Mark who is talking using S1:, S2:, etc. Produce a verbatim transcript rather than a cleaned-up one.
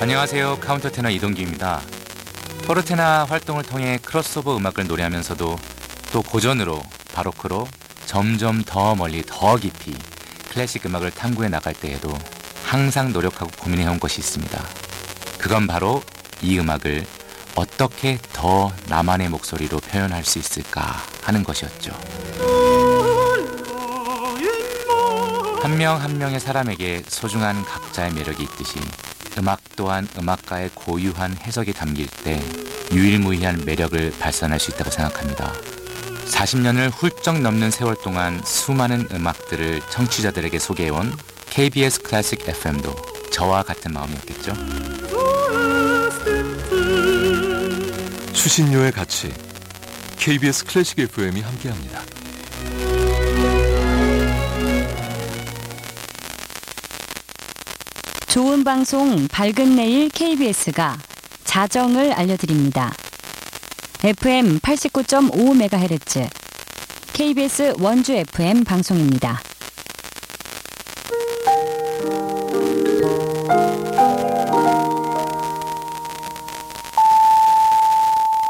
S1: 안녕하세요. 카운터테너 이동규입니다. 포르테나 활동을 통해 크로스오버 음악을 노래하면서도 또 고전으로, 바로크로 점점 더 멀리 더 깊이 클래식 음악을 탐구해 나갈 때에도 항상 노력하고 고민해온 것이 있습니다. 그건 바로 이 음악을 어떻게 더 나만의 목소리로 표현할 수 있을까 하는 것이었죠. 한 명 한 명의 사람에게 소중한 각자의 매력이 있듯이 음악 또한 음악가의 고유한 해석이 담길 때 유일무이한 매력을 발산할 수 있다고 생각합니다. 사십 년을 훌쩍 넘는 세월 동안 수많은 음악들을 청취자들에게 소개해온 케이비에스 클래식 에프엠도 저와 같은 마음이었겠죠.
S2: 수신료의 가치, 케이비에스 클래식 에프엠이 함께합니다.
S3: 좋은 방송, 밝은 내일 케이비에스가 자정을 알려드립니다. 에프엠 팔십구 점 오 메가헤르츠 케이비에스 원주 에프엠 방송입니다.